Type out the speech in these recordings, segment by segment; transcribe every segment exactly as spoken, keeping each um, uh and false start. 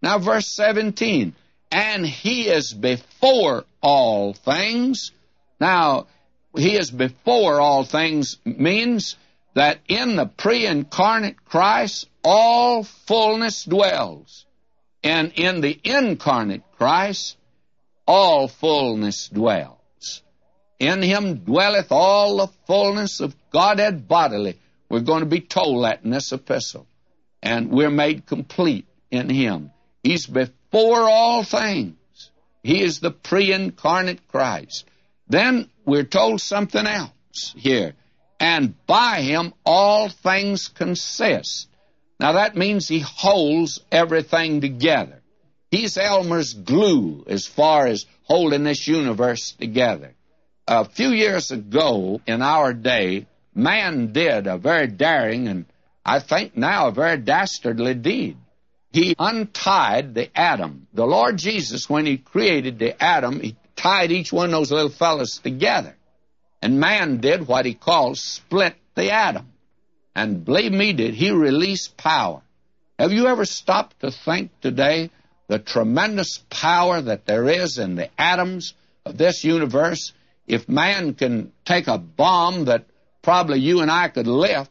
Now, verse seventeen, and he is before all things. Now, he is before all things means that in the pre-incarnate Christ, all fullness dwells. And in the incarnate Christ, all fullness dwells. In him dwelleth all the fullness of Godhead bodily. We're going to be told that in this epistle. And we're made complete in him. He's before all things. He is the pre-incarnate Christ. Then we're told something else here. And by him all things consist. Now that means he holds everything together. He's Elmer's glue as far as holding this universe together. A few years ago in our day, man did a very daring and I think now a very dastardly deed. He untied the atom. The Lord Jesus, when he created the atom, he tied each one of those little fellas together. And man did what he called split the atom. And believe me, did he release power. Have you ever stopped to think today the tremendous power that there is in the atoms of this universe? If man can take a bomb that probably you and I could lift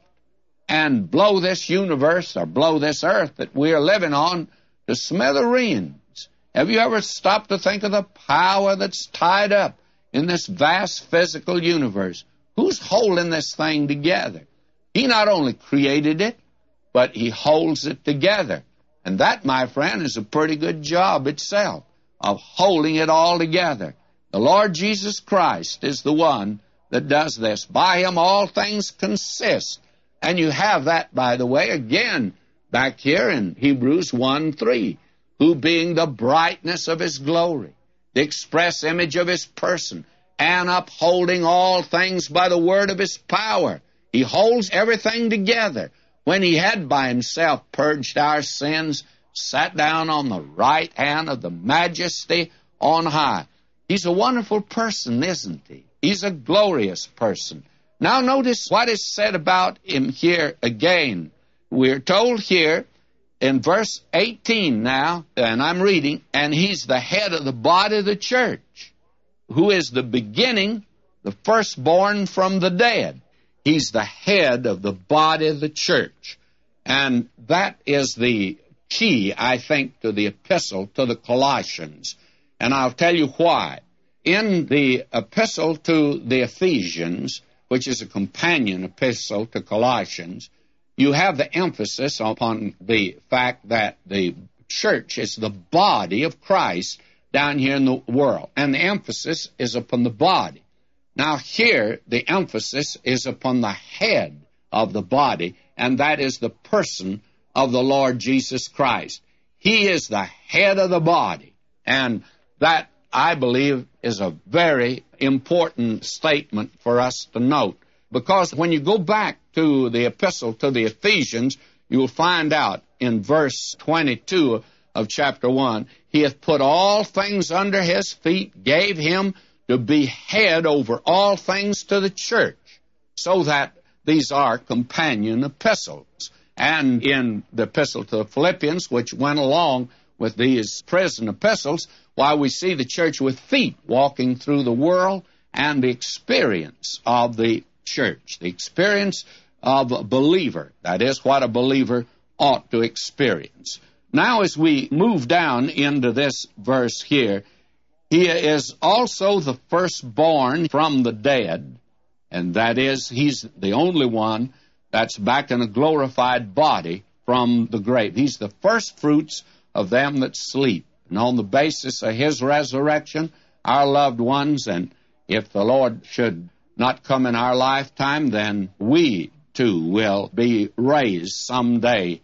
and blow this universe or blow this earth that we are living on to smithereens. Have you ever stopped to think of the power that's tied up in this vast physical universe? Who's holding this thing together? He not only created it, but he holds it together. And that, my friend, is a pretty good job itself of holding it all together. The Lord Jesus Christ is the one that does this. By him all things consist. And you have that, by the way, again, back here in Hebrews one three, who being the brightness of his glory, the express image of his person, and upholding all things by the word of his power. He holds everything together. When he had by himself purged our sins, sat down on the right hand of the majesty on high. He's a wonderful person, isn't he? He's a glorious person. Now notice what is said about him here again. We're told here in verse eighteen now, and I'm reading, and he's the head of the body of the church, who is the beginning, the firstborn from the dead. He's the head of the body of the church. And that is the key, I think, to the epistle to the Colossians. And I'll tell you why. In the epistle to the Ephesians, which is a companion epistle to Colossians, you have the emphasis upon the fact that the church is the body of Christ down here in the world. And the emphasis is upon the body. Now here, the emphasis is upon the head of the body, and that is the person of the Lord Jesus Christ. He is the head of the body. And that, I believe, is a very important statement for us to note. Because when you go back to the epistle to the Ephesians, you'll find out in verse twenty-two of chapter one, he hath put all things under his feet, gave him to be head over all things to the church, so that these are companion epistles. And in the epistle to the Philippians, which went along with these prison epistles, why we see the church with feet walking through the world and the experience of the church, the experience of a believer. That is what a believer ought to experience. Now as we move down into this verse here, he is also the firstborn from the dead, and that is, he's the only one that's back in a glorified body from the grave. He's the first fruits of them that sleep. And on the basis of his resurrection, our loved ones, and if the Lord should not come in our lifetime, then we too will be raised someday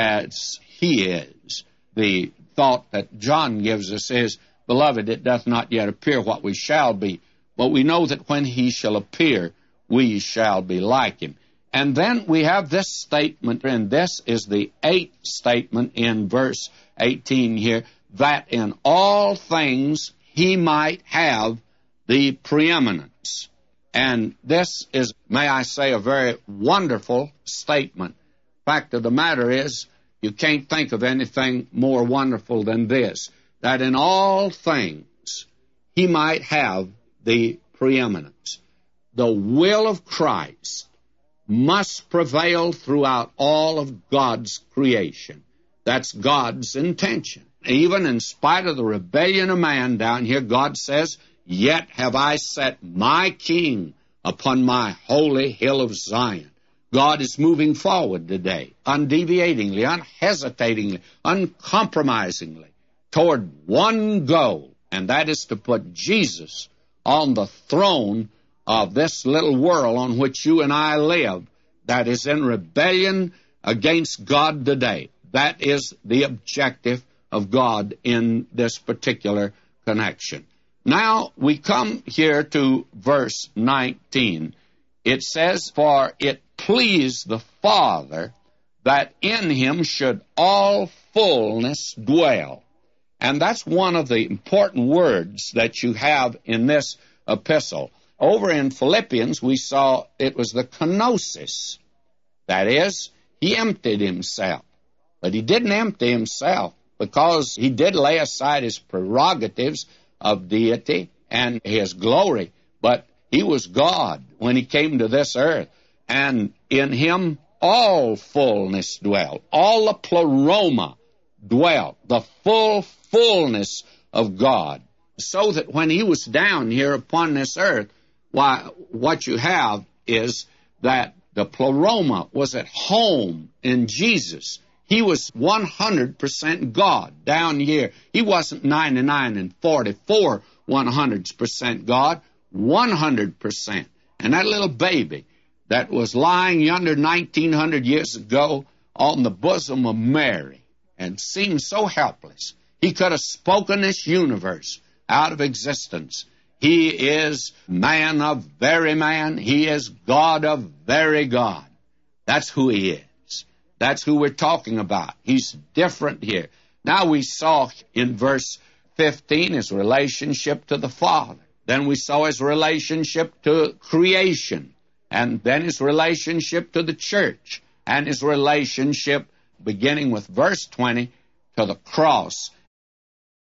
as he is. The thought that John gives us is, Beloved, it doth not yet appear what we shall be, but we know that when he shall appear, we shall be like him. And then we have this statement, and this is the eighth statement in verse eighteen here, that in all things he might have the preeminence. And this is, may I say, a very wonderful statement. Fact of the matter is, You can't think of anything more wonderful than this, that in all things he might have the preeminence. The will of Christ must prevail throughout all of God's creation. That's God's intention. Even in spite of the rebellion of man down here, God says, "Yet have I set my king upon my holy hill of Zion." God is moving forward today, undeviatingly, unhesitatingly, uncompromisingly, toward one goal, and that is to put Jesus on the throne of this little world on which you and I live, that is in rebellion against God today. That is the objective of God in this particular connection. Now we come here to verse nineteen. It says, "For it pleased the Father that in him should all fullness dwell." And that's one of the important words that you have in this epistle. Over in Philippians, we saw it was the kenosis. That is, he emptied himself. But he didn't empty himself because he did lay aside his prerogatives of deity and his glory. But he was God when he came to this earth. And in him all fullness dwelt. All the pleroma dwelt. The full fullness of God. So that when he was down here upon this earth, why, what you have is that the pleroma was at home in Jesus. He was one hundred percent God down here. He wasn't ninety-nine and forty-four one hundred percent God, one hundred percent. And that little baby that was lying yonder nineteen hundred years ago on the bosom of Mary and seemed so helpless. He could have spoken this universe out of existence. He is man of very man. He is God of very God. That's who he is. That's who we're talking about. He's different here. Now we saw in verse fifteen his relationship to the Father. Then we saw his relationship to creation. And then his relationship to the church. And his relationship, beginning with verse twenty, to the cross